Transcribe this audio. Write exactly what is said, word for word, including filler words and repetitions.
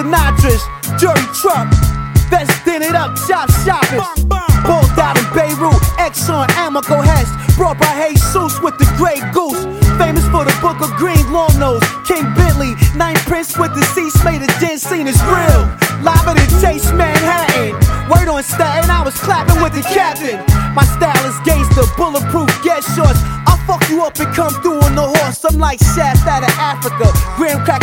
mattress, dirty truck, best in it up, chop shopping. Balled out in Beirut, Exxon, Amoco Hess, brought by Jesus with the Grey Goose. Famous for the Book of Green, Long Nose, King Bentley, Ninth Prince with the cease made a dent, seen is real. Live at the Taste Manhattan, word on Staten, I was clapping with the captain. My style is gangster, bulletproof, get shorts. I'll fuck you up and come through on the horse. I'm like Shaft out of Africa, graham crack